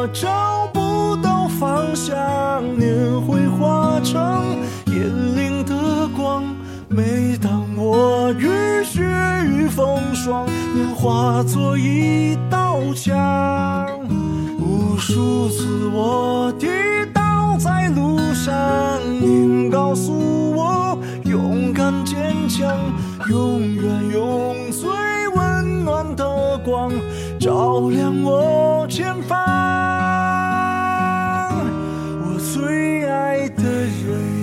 我找不到方向，年会化成眼灵的光。每当我浴血与风霜，年化作一道墙。无数次我跌倒在路上，您告诉我勇敢坚强，永远用最温暖的光照亮我前方。我最爱的人。